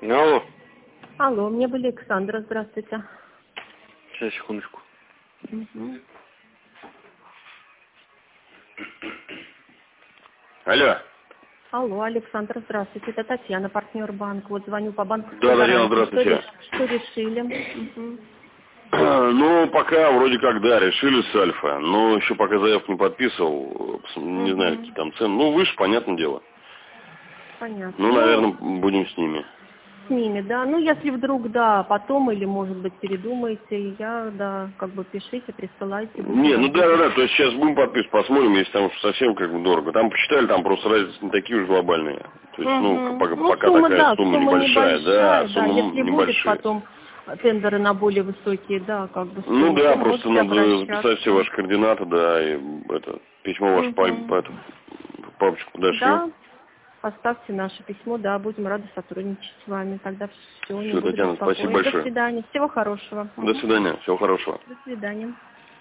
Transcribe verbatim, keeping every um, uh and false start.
Алло. Алло, мне бы Александра, здравствуйте. Сейчас, секундочку. Угу. Алло. Алло, Александр, здравствуйте. Это Татьяна, партнер банка. Вот звоню по банковской Да, Татьяна, гарантии. Что, здравствуйте. реш... Что решили? Угу. Ну, пока вроде как, да, решили с Альфа. Но еще пока заявку не подписывал. Не знаю, Угу. какие там цены. Ну, выше, понятное дело. Понятно. Ну, Ну, наверное, будем с ними. с ними, да. Ну, если вдруг, да, потом или, может быть, передумаете, я, да, как бы пишите, присылайте, будем Не, ну да, да, работать. да, то есть сейчас будем подписывать, посмотрим, если там уж совсем как бы дорого. Там посчитали, там просто разницы не такие уж глобальные. То есть, ну, Угу. пока, Ну, пока сумма, такая да, сумма сумма небольшая, да, небольшая, да. сумма Если будет небольшие. потом тендеры на более высокие, да, как бы Ну суммы, да, то просто можете надо записать все обращаться. ваши координаты, да, и это, письмо ваше по, Угу. по эту, папочку дошли. Да, поставьте наше письмо, да, будем рады сотрудничать с вами. Тогда все, не Все, буду Татьяна, спасибо беспокоить. До большое. свидания, всего хорошего. До Угу. свидания, всего хорошего. До свидания.